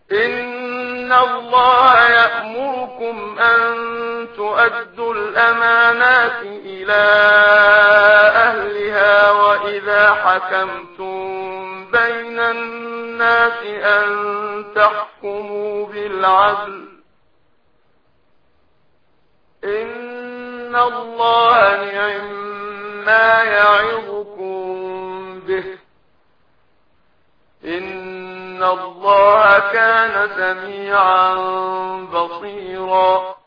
إن الله يأمركم أن تؤدوا الأمانات إلى أهلها وإذا حكمتم بين الناس أن تحكموا بالعدل إن الله نعما يعظكم به إن الله كان سميعا بصيرا